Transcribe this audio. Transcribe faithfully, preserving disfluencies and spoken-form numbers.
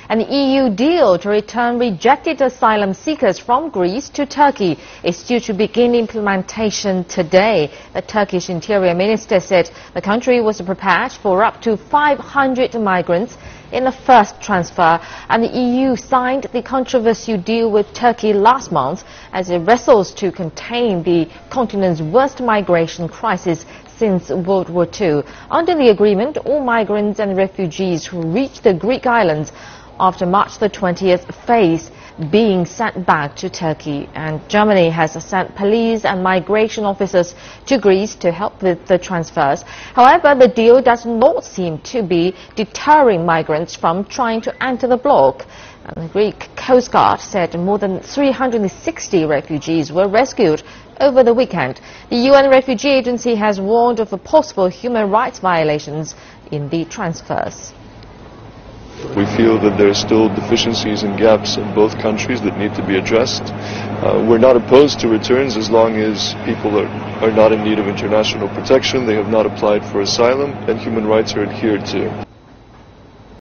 An E U deal to return rejected asylum seekers from Greece to Turkey is due to begin implementation today. The Turkish Interior Minister said the country was prepared for up to five hundred migrants in the first transfer, and the E U signed the controversial deal with Turkey last month as it wrestles to contain the continent's worst migration crisis since World War Two. Under the agreement, all migrants and refugees who reach the Greek islands after March the twentieth face being sent back to Turkey, and Germany has sent police and migration officers to Greece to help with the transfers. However, the deal does not seem to be deterring migrants from trying to enter the bloc. And the Greek Coast Guard said more than three hundred sixty refugees were rescued over the weekend. The U N Refugee Agency has warned of possible human rights violations in the transfers. We feel that there are still deficiencies and gaps in both countries that need to be addressed. Uh, we're not opposed to returns as long as people are, are not in need of international protection, they have not applied for asylum, and human rights are adhered to.